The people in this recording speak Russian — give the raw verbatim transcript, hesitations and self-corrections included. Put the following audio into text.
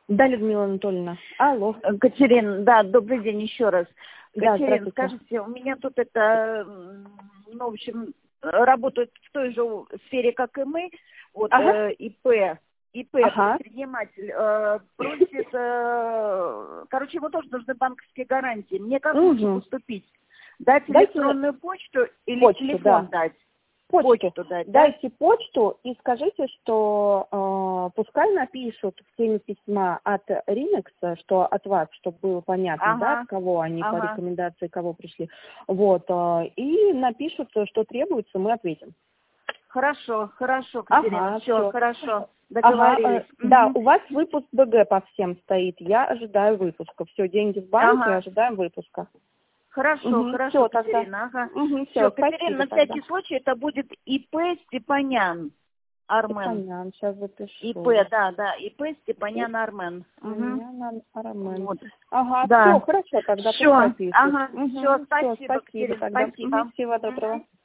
Да, Людмила Анатольевна. Алло. Катерина, да, добрый день еще раз. Да, Катерина, скажите, у меня тут это, ну, в общем, работают в той же сфере, как и мы, вот, Ага. э, ИП, ИП, Ага. предприниматель, э, просит, э, короче, ему тоже нужны банковские гарантии. Мне как Угу. лучше поступить? Дать Дайте электронную почту или почту, телефон да. дать? Почту. Почту дать, да? Дайте почту и скажите, что э, пускай напишут в теме письма от Риникса, что от вас, чтобы было понятно, Ага, да, от кого они по ага. рекомендации, кого пришли. Вот. Э, и напишут, что требуется, мы ответим. Хорошо, хорошо, Катерина, Ага, все, все. хорошо, Ага, договорились. э, да, Угу. у вас выпуск БГ по всем стоит. Я ожидаю выпуска. Все, деньги в банке, Ага. ожидаем выпуска. Хорошо, Угу, хорошо, все тогда. Катерина, ага. Угу, Все, все, Катерина, спасибо на тогда. всякий случай это будет ИП Степанян Армен. Степанян, сейчас запишу. ИП, да, да, ИП Степанян Армен. Угу. Степанян Армен. Вот. Ага, Да. все, хорошо, тогда Все, пускай пишут. ага, Угу, все, все, спасибо, спасибо Катерина, тогда. спасибо. Угу, всего доброго. Мгм.